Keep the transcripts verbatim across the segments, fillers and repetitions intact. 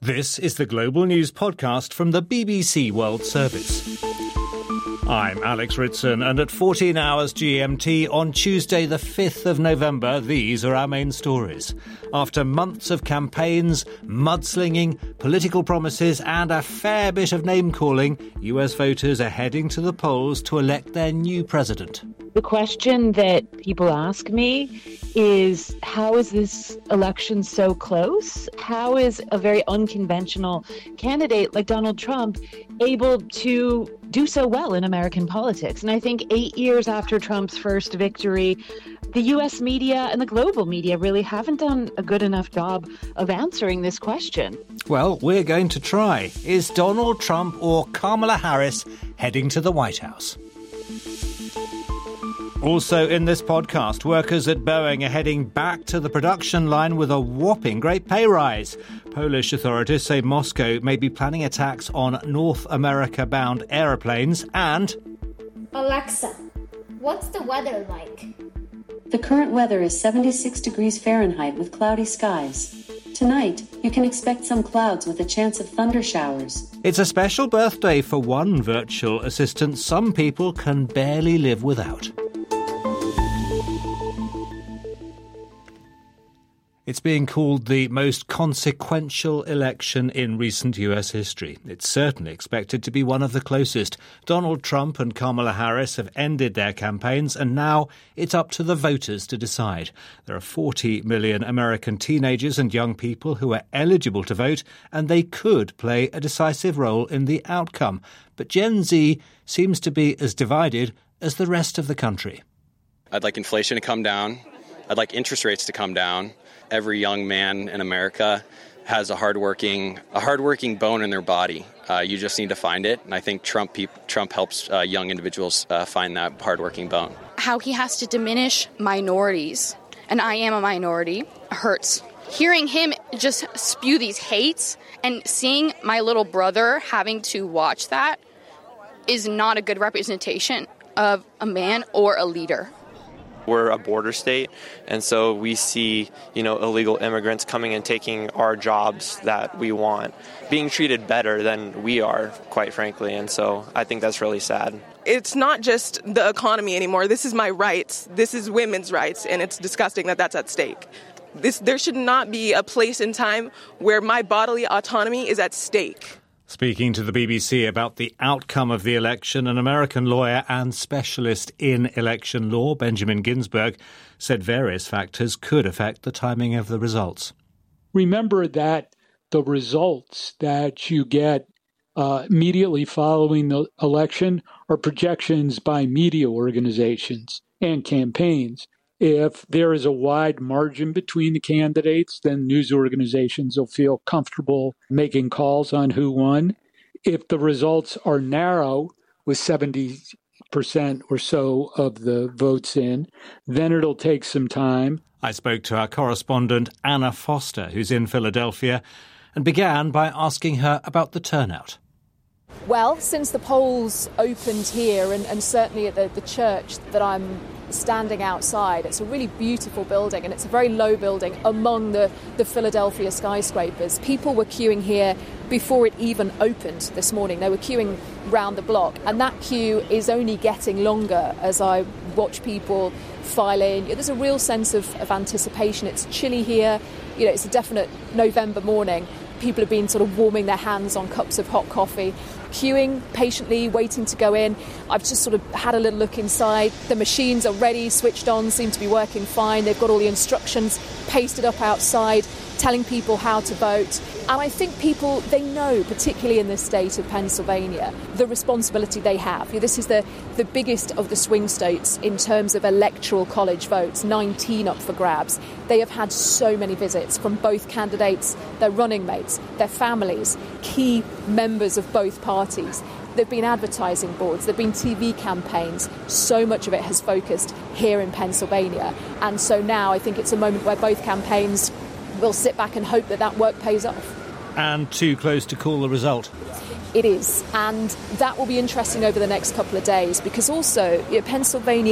This is the Global News Podcast from the B B C World Service. I'm Alex Ritson, and at fourteen hours G M T on Tuesday the fifth of November, these are our main stories. After months of campaigns, mudslinging, political promises and a fair bit of name-calling, U S voters are heading to the polls to elect their new president. The question that people ask me is, how is this election so close? How is a very unconventional candidate like Donald Trump able to do so well in American politics? And I think eight years after Trump's first victory, the U S media and the global media really haven't done a good enough job of answering this question. Well, we're going to try. Is Donald Trump or Kamala Harris heading to the White House? Also in this podcast, workers at Boeing are heading back to the production line with a whopping great pay rise. Polish authorities say Moscow may be planning attacks on North America-bound aeroplanes. And Alexa, what's the weather like? The current weather is seventy-six degrees Fahrenheit with cloudy skies. Tonight, you can expect some clouds with a chance of thunder showers. It's a special birthday for one virtual assistant some people can barely live without. It's being called the most consequential election in recent U S history. It's certainly expected to be one of the closest. Donald Trump and Kamala Harris have ended their campaigns, and now it's up to the voters to decide. There are forty million American teenagers and young people who are eligible to vote, and they could play a decisive role in the outcome. But Gen Z seems to be as divided as the rest of the country. I'd like inflation to come down. I'd like interest rates to come down. Every young man in America has a hardworking, a hardworking bone in their body. Uh, you just need to find it, and I think Trump pe- Trump helps uh, young individuals uh, find that hardworking bone. How he has to diminish minorities, and I am a minority, hurts. Hearing him just spew these hates and seeing my little brother having to watch that is not a good representation of a man or a leader. We're a border state, and so we see, you know, illegal immigrants coming and taking our jobs that we want, being treated better than we are, quite frankly, and so I think that's really sad. It's not just the economy anymore. This is my rights. This is women's rights, and it's disgusting that that's at stake. This, there should not be a place in time where my bodily autonomy is at stake. Speaking to the B B C about the outcome of the election, an American lawyer and specialist in election law, Benjamin Ginsberg, said various factors could affect the timing of the results. Remember that the results that you get uh, immediately following the election are projections by media organizations and campaigns. If there is a wide margin between the candidates, then news organizations will feel comfortable making calls on who won. If the results are narrow, with seventy percent or so of the votes in, then it'll take some time. I spoke to our correspondent, Anna Foster, who's in Philadelphia, and began by asking her about the turnout. Well, since the polls opened here, and, and certainly at the, the church that I'm standing outside, it's a really beautiful building, and it's a very low building among the, the Philadelphia skyscrapers. People were queuing here before it even opened this morning. They were queuing round the block, and that queue is only getting longer as I watch people file in. There's a real sense of, of anticipation. It's chilly here. You know, it's a definite November morning. People have been sort of warming their hands on cups of hot coffee, queuing patiently, waiting to go in. I've just sort of had a little look inside. The machines are ready, switched on, seem to be working fine. They've got all the instructions pasted up outside, telling people how to vote. And I think people, they know, particularly in the state of Pennsylvania, the responsibility they have. This is the, the biggest of the swing states in terms of electoral college votes, nineteen up for grabs. They have had so many visits from both candidates, their running mates, their families, key members of both parties. There have been advertising boards, there have been T V campaigns. So much of it has focused here in Pennsylvania. And so now I think it's a moment where both campaigns will sit back and hope that that work pays off. And too close to call the result. It is, and that will be interesting over the next couple of days, because also you know, Pennsylvania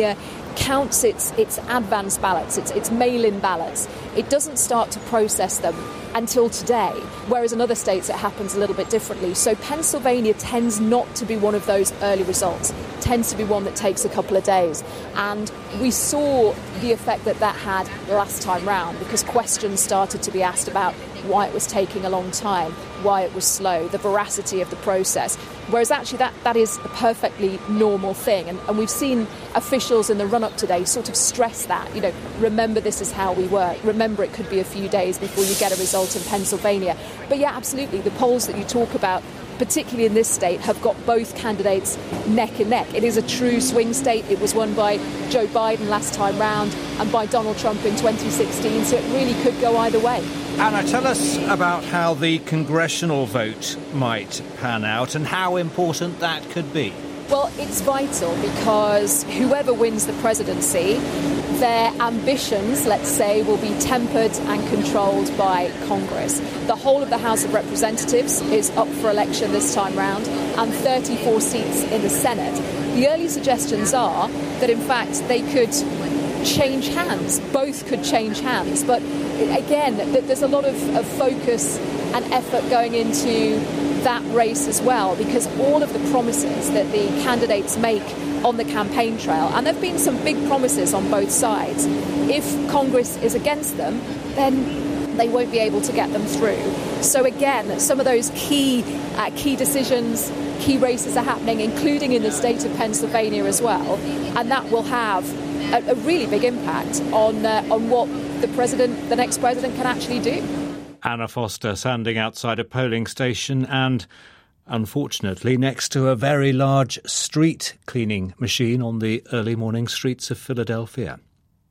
counts its its advance ballots, its its mail-in ballots. It doesn't start to process them until today, whereas in other states it happens a little bit differently. So Pennsylvania tends not to be one of those early results, tends to be one that takes a couple of days. And we saw the effect that that had last time round, because questions started to be asked about why it was taking a long time, why it was slow, the veracity of the process. Whereas actually that, that is a perfectly normal thing. And, and we've seen officials in the run-up today sort of stress that, you know, remember this is how we work. Remember it could be a few days before you get a result in Pennsylvania. But yeah, absolutely, the polls that you talk about, particularly in this state, have got both candidates neck and neck. It is a true swing state. It was won by Joe Biden last time round and by Donald Trump in twenty sixteen, so it really could go either way. Anna, tell us about how the congressional vote might pan out and how important that could be. Well, it's vital because whoever wins the presidency, their ambitions, let's say, will be tempered and controlled by Congress. The whole of the House of Representatives is up for election this time round, and thirty-four seats in the Senate. The early suggestions are that, in fact, they could change hands. Both could change hands. But again, there's a lot of, of focus and effort going into that race as well, because all of the promises that the candidates make on the campaign trail, and there have been some big promises on both sides, if Congress is against them, then they won't be able to get them through. So again, some of those key uh, key decisions, key races are happening, including in the state of Pennsylvania as well, and that will have a, a really big impact on uh, on what the president, the next president, can actually do. Anna Foster standing outside a polling station and, unfortunately, next to a very large street cleaning machine on the early morning streets of Philadelphia.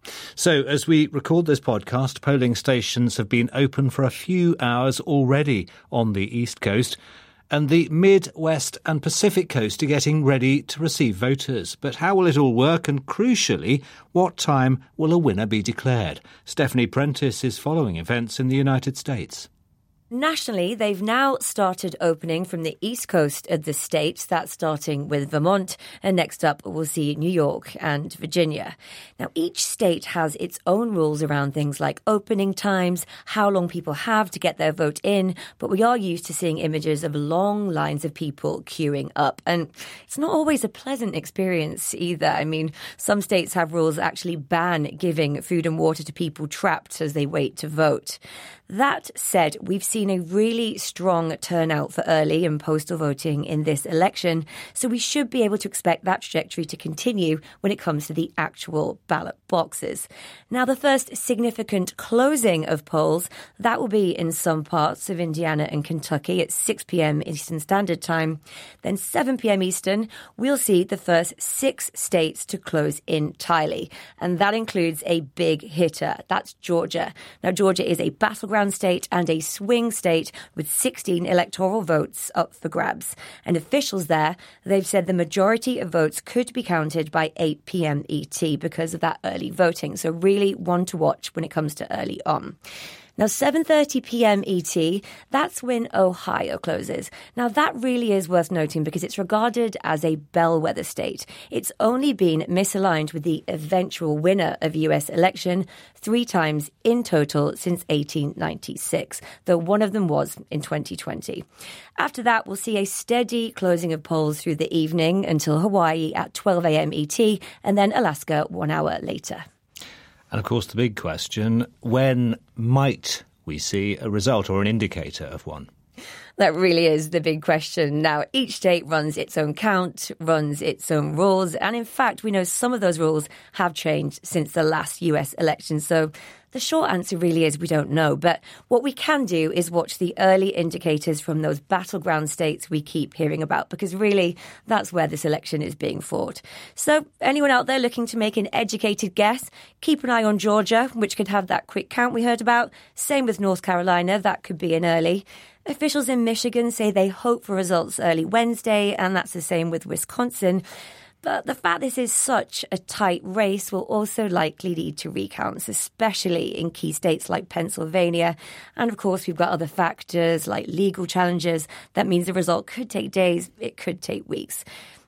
So, as we record this podcast, polling stations have been open for a few hours already on the East Coast, and the Mid, West and Pacific Coast are getting ready to receive voters. But how will it all work? And crucially, what time will a winner be declared? Stephanie Prentice is following events in the United States. Nationally, they've now started opening from the east coast of the states. That's starting with Vermont. And next up, we'll see New York and Virginia. Now, each state has its own rules around things like opening times, how long people have to get their vote in. But we are used to seeing images of long lines of people queuing up. And it's not always a pleasant experience either. I mean, some states have rules that actually ban giving food and water to people trapped as they wait to vote. That said, we've seen a really strong turnout for early and postal voting in this election, so we should be able to expect that trajectory to continue when it comes to the actual ballot boxes. Now, the first significant closing of polls, that will be in some parts of Indiana and Kentucky at six p.m. Eastern Standard Time. Then seven p.m. Eastern, we'll see the first six states to close entirely, and that includes a big hitter. That's Georgia. Now, Georgia is a battleground state and a swing state with sixteen electoral votes up for grabs. And officials there, they've said the majority of votes could be counted by eight p.m. E T because of that early voting. So really one to watch when it comes to early on. Now, seven thirty p.m. E T, that's when Ohio closes. Now, that really is worth noting because it's regarded as a bellwether state. It's only been misaligned with the eventual winner of U S election three times in total since eighteen ninety-six, though one of them was in twenty twenty. After that, we'll see a steady closing of polls through the evening until Hawaii at twelve a.m. E T and then Alaska one hour later. And of course, the big question, when might we see a result or an indicator of one? That really is the big question. Now, each state runs its own count, runs its own rules. And in fact, we know some of those rules have changed since the last U S election. So the short answer really is we don't know. But what we can do is watch the early indicators from those battleground states we keep hearing about, because really that's where this election is being fought. So anyone out there looking to make an educated guess, keep an eye on Georgia, which could have that quick count we heard about. Same with North Carolina. That could be an early. Officials in Michigan say they hope for results early Wednesday, and that's the same with Wisconsin. But the fact this is such a tight race will also likely lead to recounts, especially in key states like Pennsylvania. And of course, we've got other factors like legal challenges. That means the result could take days, it could take weeks.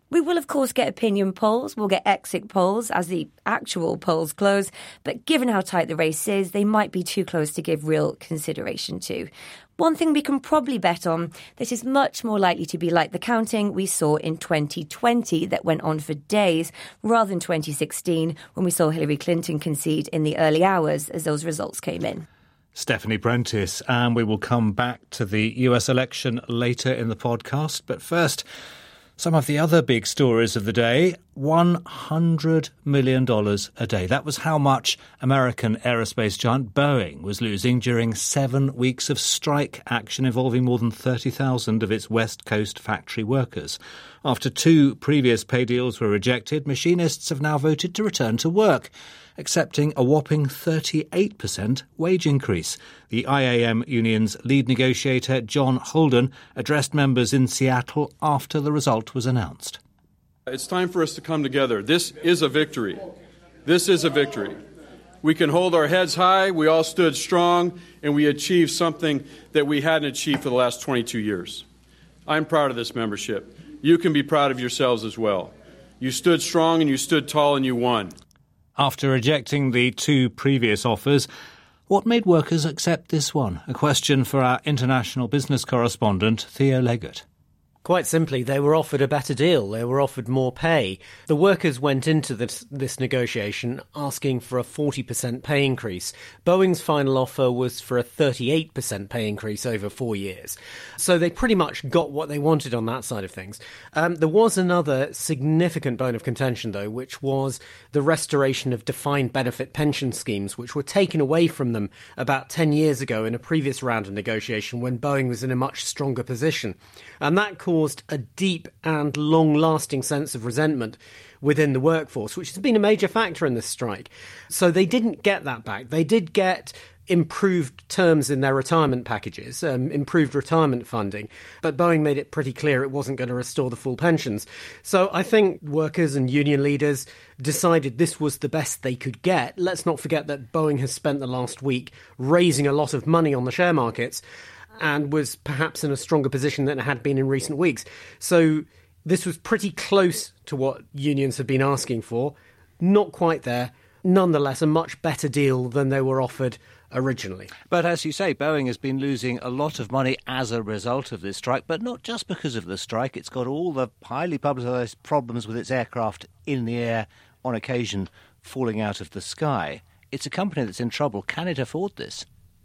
We will, of course, get opinion polls. We'll get exit polls as the actual polls close. But given how tight the race is, they might be too close to give real consideration to. One thing we can probably bet on, this is much more likely to be like the counting we saw in twenty twenty that went on for days, rather than twenty sixteen when we saw Hillary Clinton concede in the early hours as those results came in. Stephanie Prentice, and we will come back to the U S election later in the podcast. But first, some of the other big stories of the day. one hundred million dollars a day. That was how much American aerospace giant Boeing was losing during seven weeks of strike action involving more than thirty thousand of its West Coast factory workers. After two previous pay deals were rejected, machinists have now voted to return to work, accepting a whopping thirty-eight percent wage increase. The I A M union's lead negotiator, John Holden, addressed members in Seattle after the result was announced. It's time for us to come together. This is a victory. This is a victory. We can hold our heads high. We all stood strong, and we achieved something that we hadn't achieved for the last twenty-two years. I'm proud of this membership. You can be proud of yourselves as well. You stood strong, and you stood tall, and you won. After rejecting the two previous offers, what made workers accept this one? A question for our international business correspondent, Theo Leggett. Quite simply, they were offered a better deal. They were offered more pay. The workers went into this, this negotiation asking for a forty percent pay increase. Boeing's final offer was for a thirty-eight percent pay increase over four years. So they pretty much got what they wanted on that side of things. Um, there was another significant bone of contention, though, which was the restoration of defined benefit pension schemes, which were taken away from them about ten years ago in a previous round of negotiation when Boeing was in a much stronger position. And that caused a deep and long-lasting sense of resentment within the workforce, which has been a major factor in this strike. So they didn't get that back. They did get improved terms in their retirement packages, um, improved retirement funding, but Boeing made it pretty clear it wasn't going to restore the full pensions. So I think workers and union leaders decided this was the best they could get. Let's not forget that Boeing has spent the last week raising a lot of money on the share markets and was perhaps in a stronger position than it had been in recent weeks. So this was pretty close to what unions had been asking for. Not quite there. Nonetheless, a much better deal than they were offered originally. But as you say, Boeing has been losing a lot of money as a result of this strike, but not just because of the strike. It's got all the highly publicised problems with its aircraft in the air, on occasion falling out of the sky. It's a company that's in trouble. Can it afford this?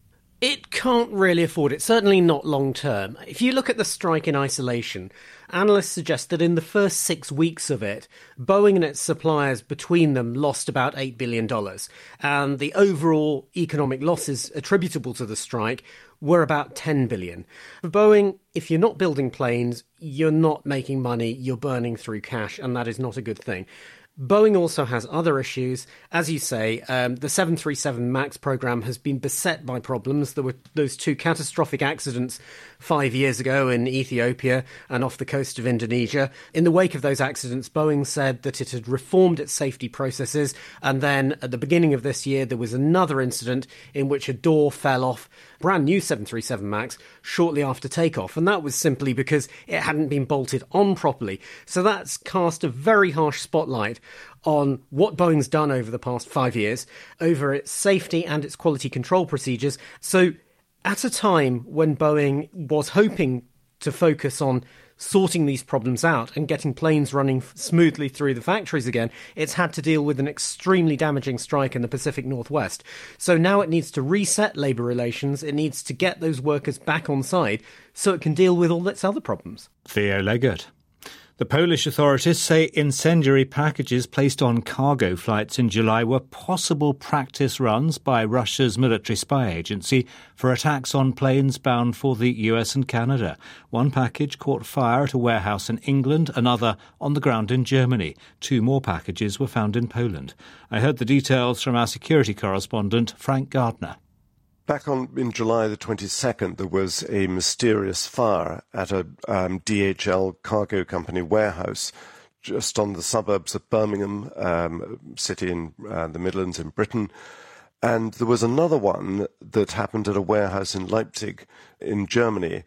It can't really afford it, certainly not long term. If you look at the strike in isolation, analysts suggest that in the first six weeks of it, Boeing and its suppliers between them lost about eight billion dollars. And the overall economic losses attributable to the strike were about ten billion dollars. For Boeing, if you're not building planes, you're not making money, you're burning through cash, and that is not a good thing. Boeing also has other issues. As you say, um, the seven thirty-seven MAX program has been beset by problems. There were those two catastrophic accidents five years ago in Ethiopia and off the coast of Indonesia. In the wake of those accidents, Boeing said that it had reformed its safety processes. And then at the beginning of this year, there was another incident in which a door fell off brand new seven thirty-seven MAX shortly after takeoff. And that was simply because it hadn't been bolted on properly. So that's cast a very harsh spotlight on what Boeing's done over the past five years, over its safety and its quality control procedures. So at a time when Boeing was hoping to focus on sorting these problems out and getting planes running smoothly through the factories again, it's had to deal with an extremely damaging strike in the Pacific Northwest. So now it needs to reset labour relations, it needs to get those workers back on side so it can deal with all its other problems. Theo Leggett. The Polish authorities say incendiary packages placed on cargo flights in July were possible practice runs by Russia's military spy agency for attacks on planes bound for the U S and Canada. One package caught fire at a warehouse in England, another on the ground in Germany. Two more packages were found in Poland. I heard the details from our security correspondent, Frank Gardner. Back on in July the twenty-second, there was a mysterious fire at a um, D H L cargo company warehouse just on the suburbs of Birmingham, um, city in uh, the Midlands in Britain. And there was another one that happened at a warehouse in Leipzig in Germany.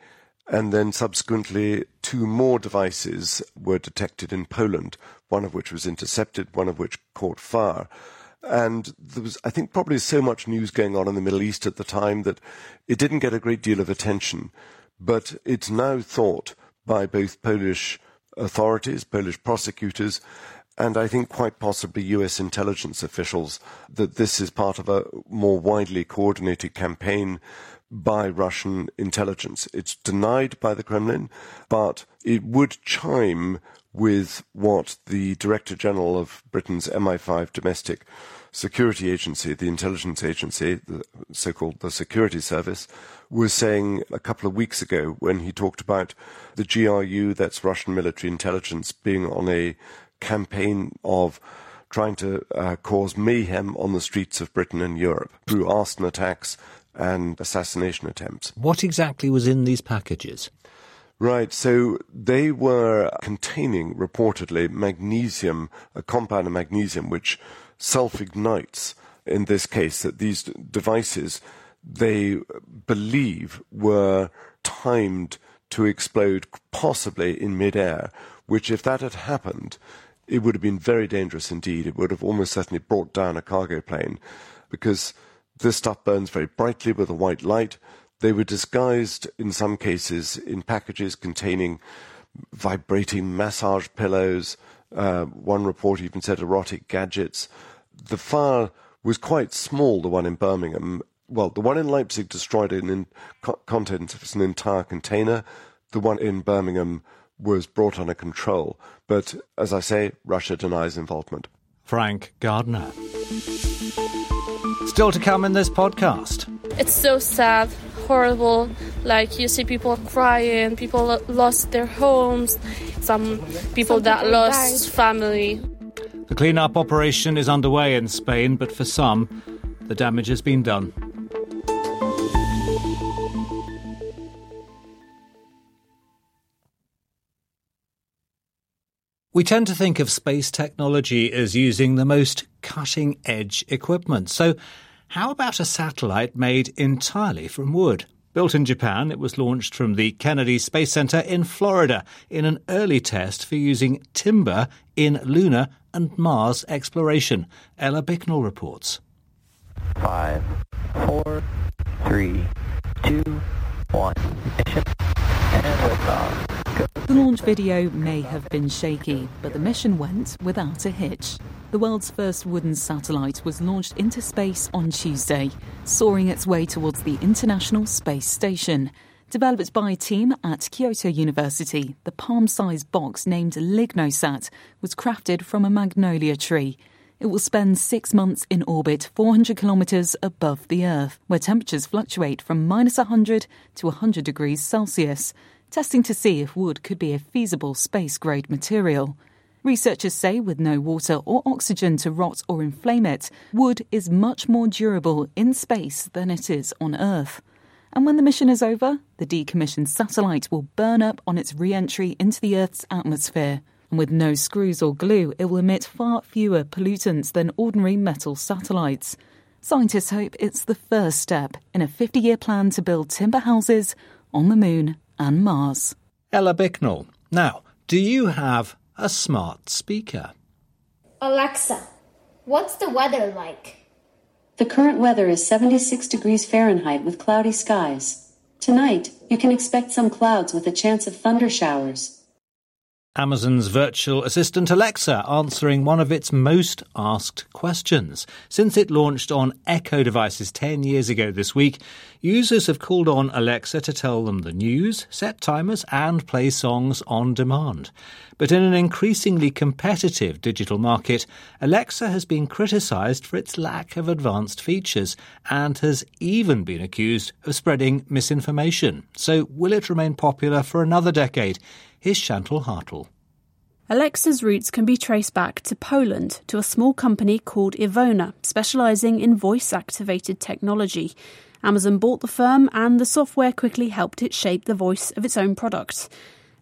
And then subsequently, two more devices were detected in Poland, one of which was intercepted, one of which caught fire. And there was, I think, probably so much news going on in the Middle East at the time that it didn't get a great deal of attention. But it's now thought by both Polish authorities, Polish prosecutors, and I think quite possibly U S intelligence officials, that this is part of a more widely coordinated campaign by Russian intelligence. It's denied by the Kremlin, but it would chime with what the Director General of Britain's M I five domestic security agency, the intelligence agency, the so-called the Security Service, was saying a couple of weeks ago when he talked about the G R U, that's Russian military intelligence, being on a campaign of trying to uh, cause mayhem on the streets of Britain and Europe through arson attacks and assassination attempts. What exactly was in these packages? Right, so they were containing, reportedly, magnesium, a compound of magnesium, which self-ignites, in this case, that these devices, they believe, were timed to explode possibly in mid-air, which, if that had happened, it would have been very dangerous indeed. It would have almost certainly brought down a cargo plane, because this stuff burns very brightly with a white light. They were disguised, in some cases, in packages containing vibrating massage pillows. Uh, one report even said erotic gadgets. The fire was quite small, the one in Birmingham. Well, the one in Leipzig destroyed in, in co- contents of an entire container. The one in Birmingham was brought under control. But, as I say, Russia denies involvement. Frank Gardner. Still to come in this podcast. It's so sad, horrible. Like, you see people crying, people lo- lost their homes, some people some that people lost died. Family. The clean-up operation is underway in Spain, but for some, the damage has been done. We tend to think of space technology as using the most cutting-edge equipment. So how about a satellite made entirely from wood? Built in Japan, it was launched from the Kennedy Space Center in Florida in an early test for using timber in lunar and Mars exploration. Ella Bicknell reports. Five, four, three, two, one. Mission and liftoff. The launch video may have been shaky, but the mission went without a hitch. The world's first wooden satellite was launched into space on Tuesday, soaring its way towards the International Space Station. Developed by a team at Kyoto University, the palm-sized box named LignoSat was crafted from a magnolia tree. It will spend six months in orbit four hundred kilometres above the Earth, where temperatures fluctuate from minus one hundred to one hundred degrees Celsius, testing to see if wood could be a feasible space-grade material. Researchers say with no water or oxygen to rot or inflame it, wood is much more durable in space than it is on Earth. And when the mission is over, the decommissioned satellite will burn up on its re-entry into the Earth's atmosphere. And with no screws or glue, it will emit far fewer pollutants than ordinary metal satellites. Scientists hope it's the first step in a fifty-year plan to build timber houses on the Moon and Mars. Ella Bicknell. Now, do you have a smart speaker? Alexa, what's the weather like? The current weather is seventy-six degrees Fahrenheit with cloudy skies. Tonight, you can expect some clouds with a chance of thunder showers. Amazon's virtual assistant Alexa answering one of its most asked questions. Since it launched on Echo devices ten years ago this week, users have called on Alexa to tell them the news, set timers and play songs on demand. But in an increasingly competitive digital market, Alexa has been criticised for its lack of advanced features and has even been accused of spreading misinformation. So will it remain popular for another decade? Here's Chantal Hartle. Alexa's roots can be traced back to Poland, to a small company called Ivona, specialising in voice-activated technology. Amazon bought the firm and the software quickly helped it shape the voice of its own product.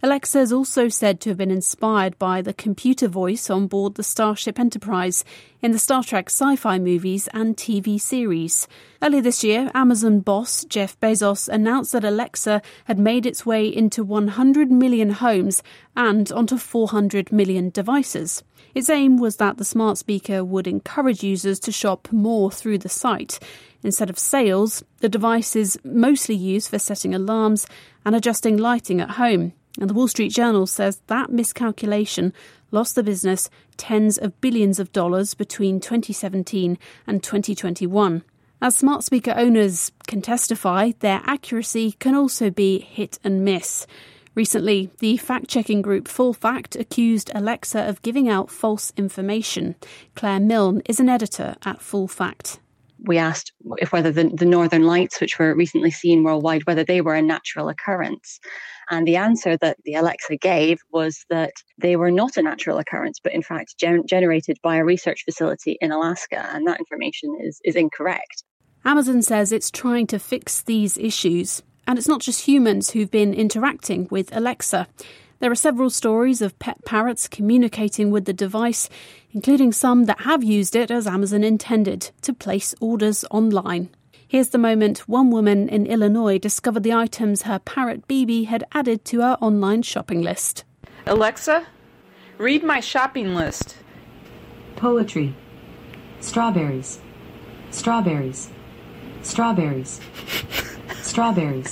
Alexa is also said to have been inspired by the computer voice on board the Starship Enterprise in the Star Trek sci-fi movies and T V series. Earlier this year, Amazon boss Jeff Bezos announced that Alexa had made its way into one hundred million homes and onto four hundred million devices. Its aim was that the smart speaker would encourage users to shop more through the site. Instead of sales, the device is mostly used for setting alarms and adjusting lighting at home. And the Wall Street Journal says that miscalculation lost the business tens of billions of dollars between twenty seventeen and twenty twenty-one. As smart speaker owners can testify, their accuracy can also be hit and miss. Recently, the fact-checking group Full Fact accused Alexa of giving out false information. Claire Milne is an editor at Full Fact. We asked if whether the, the northern lights, which were recently seen worldwide, whether they were a natural occurrence. And the answer that the Alexa gave was that they were not a natural occurrence, but in fact gen- generated by a research facility in Alaska. And that information is, is incorrect. Amazon says it's trying to fix these issues. And it's not just humans who've been interacting with Alexa. There are several stories of pet parrots communicating with the device, including some that have used it as Amazon intended, to place orders online. Here's the moment one woman in Illinois discovered the items her parrot B B had added to her online shopping list. Alexa, read my shopping list. Poetry. Strawberries. Strawberries. Strawberries. Strawberries.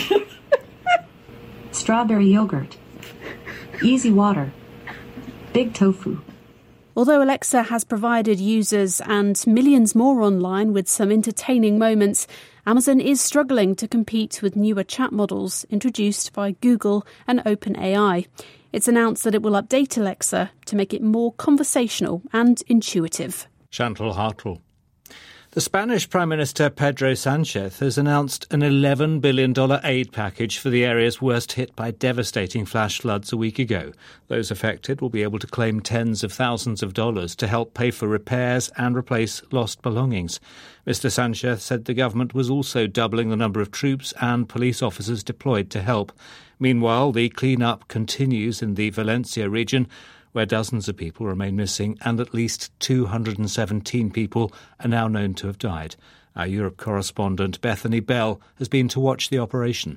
Strawberry yogurt. Easy water. Big tofu. Although Alexa has provided users and millions more online with some entertaining moments, Amazon is struggling to compete with newer chat models introduced by Google and OpenAI. It's announced that it will update Alexa to make it more conversational and intuitive. Chantal Hartle. The Spanish Prime Minister Pedro Sánchez has announced an eleven billion dollars aid package for the areas worst hit by devastating flash floods a week ago. Those affected will be able to claim tens of thousands of dollars to help pay for repairs and replace lost belongings. Mister Sánchez said the government was also doubling the number of troops and police officers deployed to help. Meanwhile, the clean-up continues in the Valencia region, where dozens of people remain missing and at least two hundred seventeen people are now known to have died. Our Europe correspondent Bethany Bell has been to watch the operation.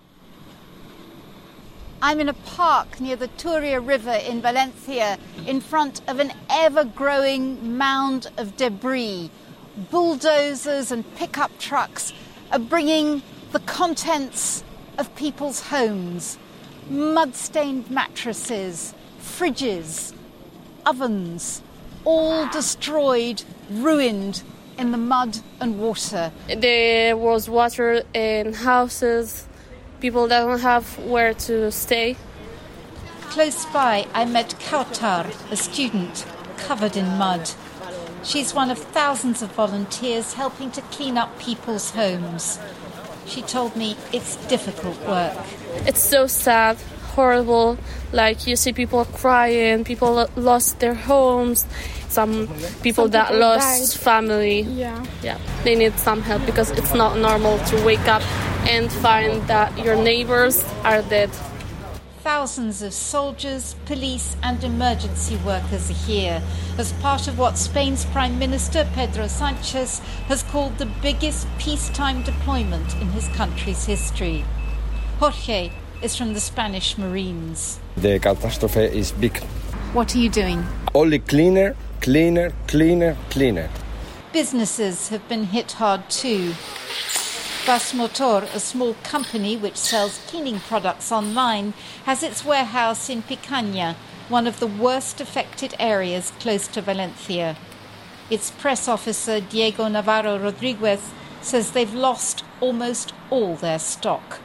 I'm in a park near the Turia River in Valencia, in front of an ever-growing mound of debris. Bulldozers and pickup trucks are bringing the contents of people's homes. Mud-stained mattresses, fridges, ovens, all destroyed, ruined in the mud and water. There was water in houses. People don't have where to stay. Close by, I met Kautar, a student covered in mud. She's one of thousands of volunteers helping to clean up people's homes. She told me it's difficult work. It's so sad, horrible. Like, you see people crying, people lost their homes, some people some that people lost died. family. Yeah. Yeah, they need some help because it's not normal to wake up and find that your neighbors are dead. Thousands of soldiers, police and emergency workers are here as part of what Spain's Prime Minister Pedro Sánchez has called the biggest peacetime deployment in his country's history. Jorge is from the Spanish Marines. The catastrophe is big. What are you doing? Only cleaner, cleaner, cleaner, cleaner. Businesses have been hit hard too. Basmotor, a small company which sells cleaning products online, has its warehouse in Picaña, one of the worst affected areas close to Valencia. Its press officer, Diego Navarro Rodriguez, says they've lost almost all their stock.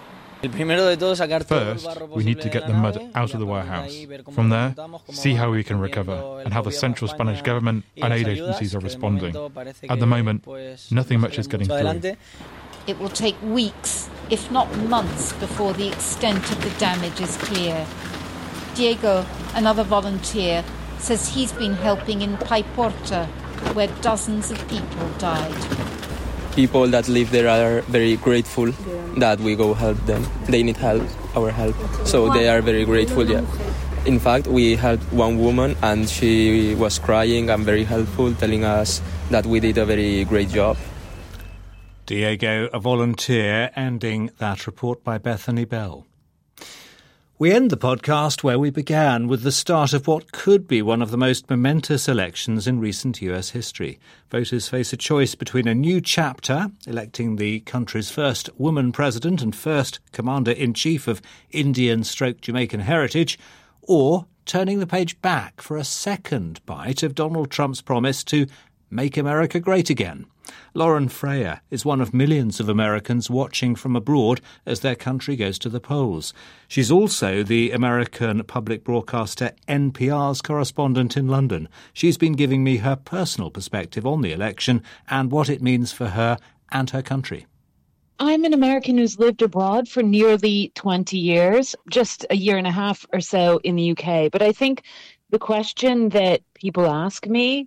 First, we need to get the mud out of the warehouse. From there, see how we can recover and how the central Spanish government and aid agencies are responding. At the moment, nothing much is getting through. It will take weeks, if not months, before the extent of the damage is clear. Diego, another volunteer, says he's been helping in Paiporta, where dozens of people died. people that live there are very grateful that we go help them. They need help, our help. So they are very grateful, yeah. In fact, we helped one woman and she was crying and very helpful, telling us that we did a very great job. Diego, a volunteer, ending that report by Bethany Bell. We end the podcast where we began, with the start of what could be one of the most momentous elections in recent U S history. Voters face a choice between a new chapter, electing the country's first woman president and first commander-in-chief of Indian-stroke-Jamaican heritage, or turning the page back for a second bite of Donald Trump's promise to make America great again. Lauren Freya is one of millions of Americans watching from abroad as their country goes to the polls. She's also the American public broadcaster N P R's correspondent in London. She's been giving me her personal perspective on the election and what it means for her and her country. I'm an American who's lived abroad for nearly twenty years, just a year and a half or so in the U K. But I think the question that people ask me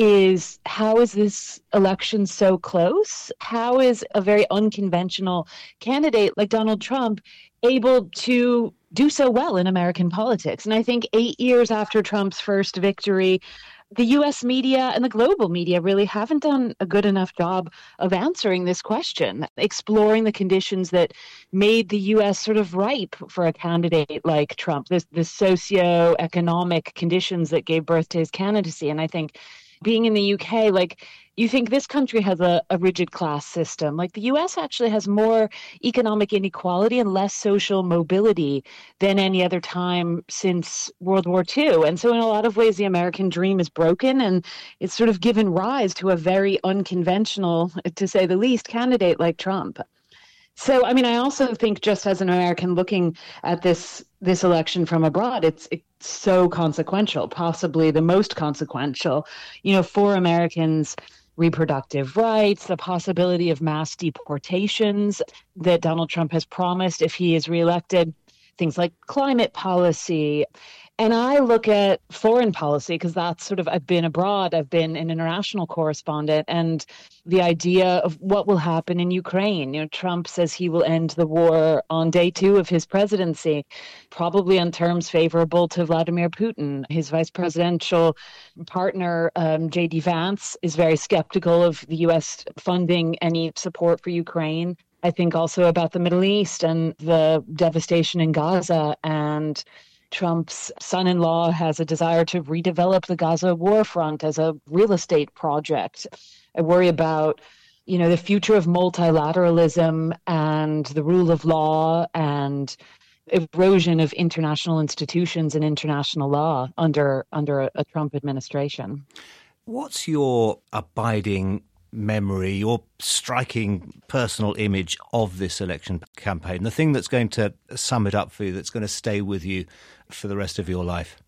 is, how is this election so close? How is a very unconventional candidate like Donald Trump able to do so well in American politics? And I think eight years after Trump's first victory, the U S media and the global media really haven't done a good enough job of answering this question, exploring the conditions that made the U S sort of ripe for a candidate like Trump, this, the socio-economic conditions that gave birth to his candidacy. And I think being in the U K, like, you think this country has a, a rigid class system. Like, the U S actually has more economic inequality and less social mobility than any other time since World War Two. And so in a lot of ways, the American dream is broken, and it's sort of given rise to a very unconventional, to say the least, candidate like Trump. So, I mean, I also think, just as an American looking at this this election from abroad, it's, it's so consequential, possibly the most consequential, you know, for Americans. Reproductive rights, the possibility of mass deportations that Donald Trump has promised if he is reelected, things like climate policy. And I look at foreign policy because that's sort of, I've been abroad, I've been an international correspondent, and the idea of what will happen in Ukraine. You know, Trump says he will end the war on day two of his presidency, probably on terms favorable to Vladimir Putin. His vice presidential partner, um, J D Vance, is very skeptical of the U S funding any support for Ukraine. I think also about the Middle East and the devastation in Gaza, and Trump's son-in-law has a desire to redevelop the Gaza war front as a real estate project. I worry about, you know, the future of multilateralism and the rule of law and erosion of international institutions and international law under under a, a Trump administration. What's your abiding memory, your striking personal image of this election campaign, the thing that's going to sum it up for you, that's going to stay with you for the rest of your life?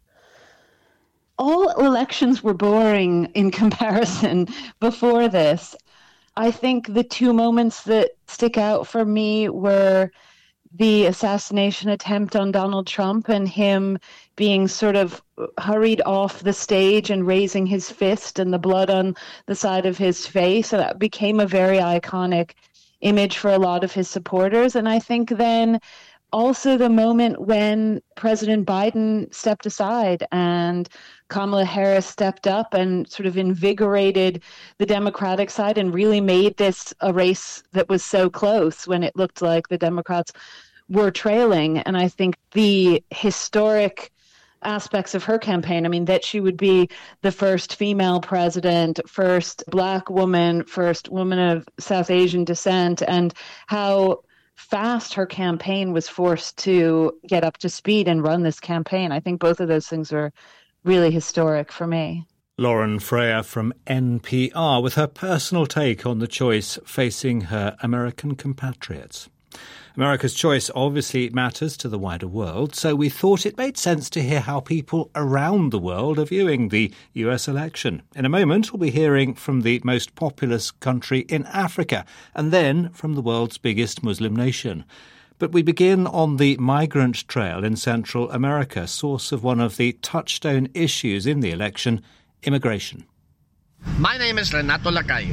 All elections were boring in comparison before this. I think the two moments that stick out for me were the assassination attempt on Donald Trump and him being sort of hurried off the stage and raising his fist and the blood on the side of his face. And that became a very iconic image for a lot of his supporters. And I think then also the moment when President Biden stepped aside and Kamala Harris stepped up and sort of invigorated the Democratic side and really made this a race that was so close when it looked like the Democrats were trailing. And I think the historic aspects of her campaign, I mean, that she would be the first female president, first Black woman, first woman of South Asian descent, and how fast her campaign was forced to get up to speed and run this campaign. I think both of those things were really historic for me. Lauren Freya from N P R with her personal take on the choice facing her American compatriots. America's choice obviously matters to the wider world, so we thought it made sense to hear how people around the world are viewing the U S election. In a moment, we'll be hearing from the most populous country in Africa, and then from the world's biggest Muslim nation. But we begin on the migrant trail in Central America, source of one of the touchstone issues in the election, immigration. My name is Renato Lacayo.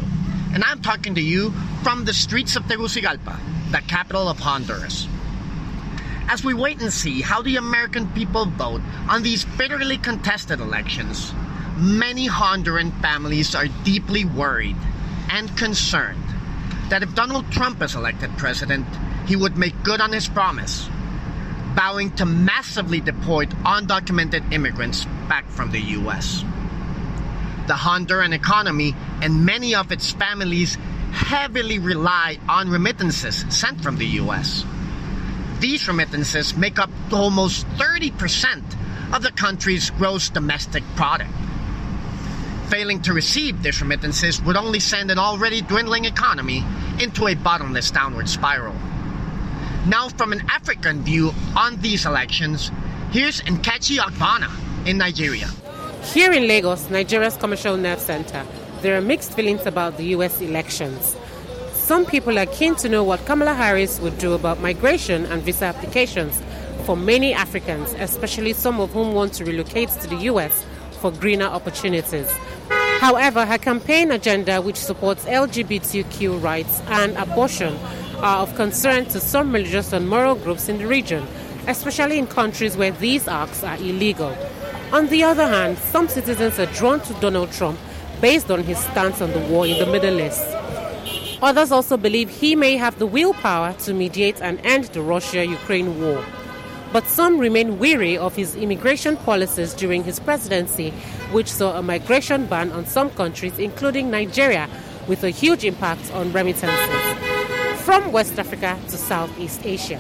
and I'm talking to you from the streets of Tegucigalpa, the capital of Honduras. As we wait and see how the American people vote on these bitterly contested elections, many Honduran families are deeply worried and concerned that if Donald Trump is elected president, he would make good on his promise, vowing to massively deport undocumented immigrants back from the U S. The Honduran economy and many of its families heavily rely on remittances sent from the U S. These remittances make up almost thirty percent of the country's gross domestic product. Failing to receive these remittances would only send an already dwindling economy into a bottomless downward spiral. Now, from an African view on these elections, here's Nkechi Ogbonna in Nigeria. Here in Lagos, Nigeria's commercial nerve center, there are mixed feelings about the U S elections. Some people are keen to know what Kamala Harris would do about migration and visa applications for many Africans, especially some of whom want to relocate to the U S for greener opportunities. However, her campaign agenda, which supports L G B T Q rights and abortion, are of concern to some religious and moral groups in the region, especially in countries where these acts are illegal. On the other hand, some citizens are drawn to Donald Trump based on his stance on the war in the Middle East. Others also believe he may have the willpower to mediate and end the Russia-Ukraine war. But some remain weary of his immigration policies during his presidency, which saw a migration ban on some countries, including Nigeria, with a huge impact on remittances. From West Africa to Southeast Asia.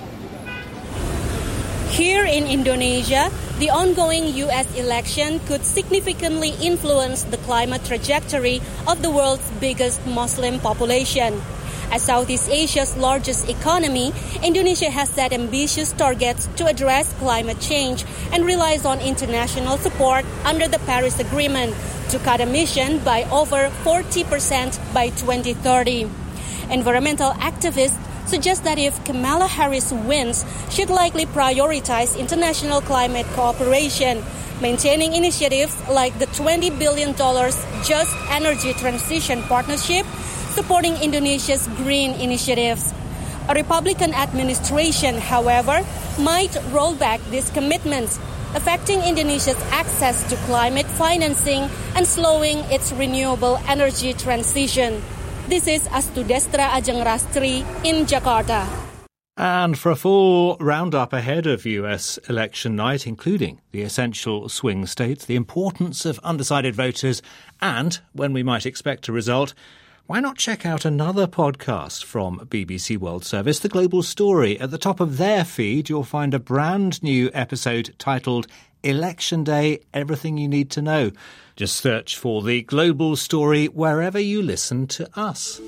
Here in Indonesia, the ongoing U S election could significantly influence the climate trajectory of the world's biggest Muslim population. As Southeast Asia's largest economy, Indonesia has set ambitious targets to address climate change and relies on international support under the Paris Agreement to cut emissions by over forty percent by twenty thirty. Environmental activists suggest that if Kamala Harris wins, she'd likely prioritize international climate cooperation, maintaining initiatives like the twenty billion dollars Just Energy Transition Partnership, supporting Indonesia's green initiatives. A Republican administration, however, might roll back these commitments, affecting Indonesia's access to climate financing and slowing its renewable energy transition. This is Astudestra Ajeng Rastri in Jakarta. And for a full roundup ahead of U S election night, including the essential swing states, the importance of undecided voters, and when we might expect a result, why not check out another podcast from B B C World Service, The Global Story. At the top of their feed, you'll find a brand new episode titled Election Day, Everything You Need to Know. Just search for The Global Story wherever you listen to us.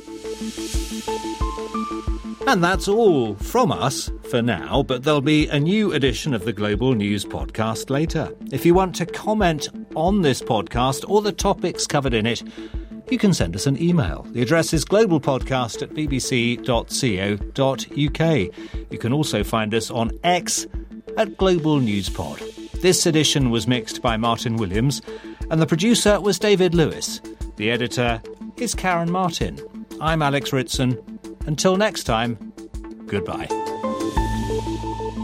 And that's all from us for now, but there'll be a new edition of the Global News podcast later. If you want to comment on this podcast or the topics covered in it, you can send us an email. The address is globalpodcast at b b c dot co dot u k. You can also find us on X at Global News Pod. This edition was mixed by Martin Williams, and the producer was David Lewis. The editor is Karen Martin. I'm Alex Ritson. Until next time, goodbye.